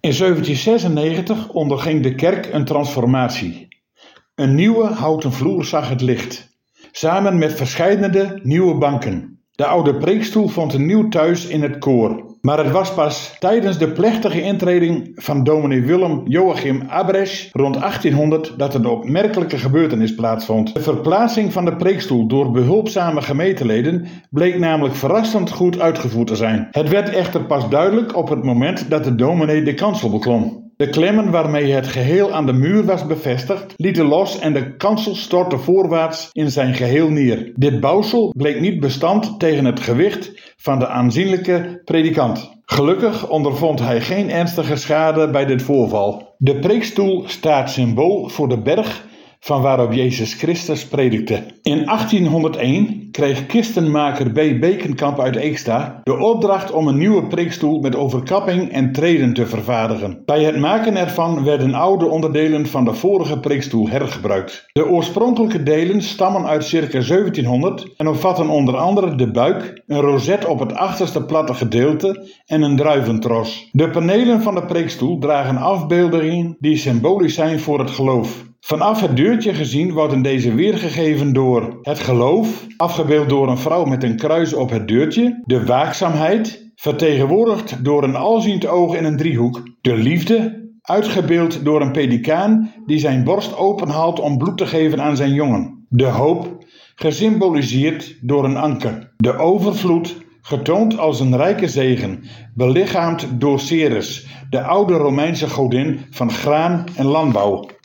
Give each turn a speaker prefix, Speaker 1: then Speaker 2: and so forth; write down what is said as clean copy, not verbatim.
Speaker 1: In 1796 onderging de kerk een transformatie. Een nieuwe houten vloer zag het licht, samen met verscheidene nieuwe banken. De oude preekstoel vond een nieuw thuis in het koor. Maar het was pas tijdens de plechtige intreding van dominee Willem Joachim Abresch rond 1800 dat er de opmerkelijke gebeurtenis plaatsvond. De verplaatsing van de preekstoel door behulpzame gemeenteleden bleek namelijk verrassend goed uitgevoerd te zijn. Het werd echter pas duidelijk op het moment dat de dominee de kansel beklom. De klemmen waarmee het geheel aan de muur was bevestigd, lieten los en de kansel stortte voorwaarts in zijn geheel neer. Dit bouwsel bleek niet bestand tegen het gewicht van de aanzienlijke predikant. Gelukkig ondervond hij geen ernstige schade bij dit voorval. De preekstoel staat symbool voor de berg van waarop Jezus Christus predikte. In 1801 kreeg kistenmaker B. Bekenkamp uit Eeksta de opdracht om een nieuwe preekstoel met overkapping en treden te vervaardigen. Bij het maken ervan werden oude onderdelen van de vorige preekstoel hergebruikt. De oorspronkelijke delen stammen uit circa 1700 en omvatten onder andere de buik, een rozet op het achterste platte gedeelte en een druiventros. De panelen van de preekstoel dragen afbeeldingen die symbolisch zijn voor het geloof. Vanaf het deurtje gezien worden deze weergegeven door het geloof, afgebeeld door een vrouw met een kruis op het deurtje, de waakzaamheid, vertegenwoordigd door een alziend oog in een driehoek, de liefde, uitgebeeld door een pelikaan die zijn borst openhaalt om bloed te geven aan zijn jongen, de hoop, gesymboliseerd door een anker, de overvloed, getoond als een rijke zegen, belichaamd door Ceres, de oude Romeinse godin van graan en landbouw.